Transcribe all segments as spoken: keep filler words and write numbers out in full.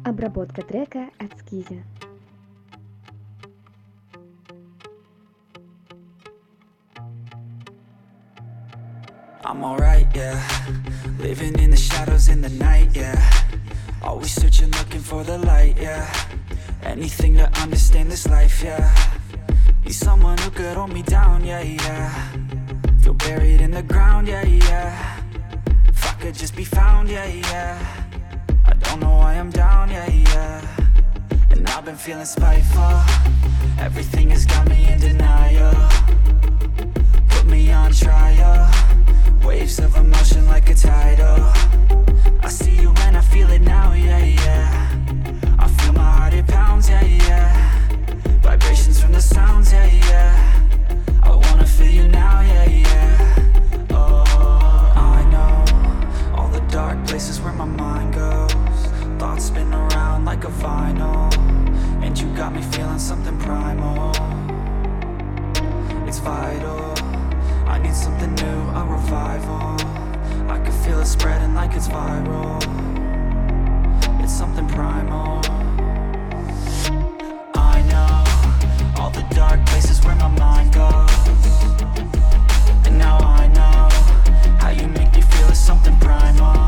Обработка трека от Скизи. I'm alright, yeah. Living in the shadows in the night, yeah. Always searching, looking for the light, yeah. Anything to understand this life, yeah. Need someone who could hold me down, yeah, yeah. Feel buried in the ground, yeah, yeah. If I could just be found, yeah, yeah. I don't know why I'm down, yeah, yeah. And I've been feeling spiteful. Everything has got me in denial. Put me on trial. Waves of emotion like a tidal. I see you and I feel it now, yeah, yeah. I feel my heart, it pounds, yeah, yeah. Vibrations from the sounds, yeah, yeah. I wanna feel you now, yeah, yeah. Oh, I know all the dark places where my mind goes. Thoughts spin around like a vinyl. And you got me feeling something primal. It's vital. I need something new, a revival. I can feel it spreading like it's viral. It's something primal. I know all the dark places where my mind goes. And now I know how you make me feel it's something primal.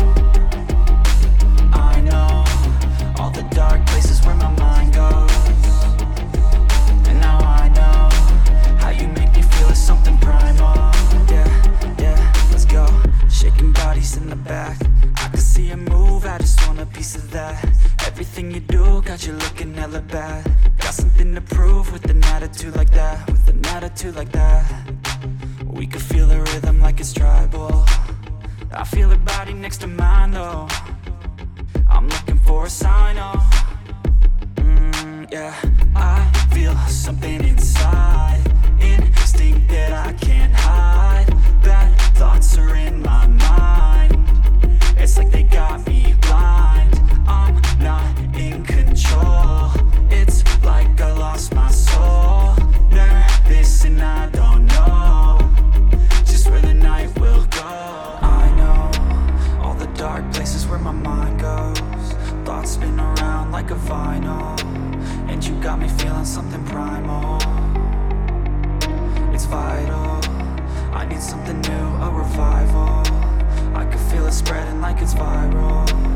I know all the dark places where my mind goes. And now I know how you make me feel it's something primal. Yeah, yeah, let's go. Shaking bodies in the back. I can see you move, I just want a piece of that. Everything you do got you looking hella bad. Got something to prove with an attitude like that. With an attitude like that. We could feel the rhythm like it's tribal. I feel her body next to mine though. I'm looking for a sign, oh. Mm, yeah, I feel something inside. Instinct that I can't hide. Bad thoughts are in my mind. It's like they got me blind. I'm not in control. It's like I lost my soul. Nervous and I don't know just where the night will go. I know all the dark places where my mind goes. Thoughts spin around like a vinyl. And you got me feeling something primal. It's vital. I need something new, a revival. I can feel it spreading like it's viral.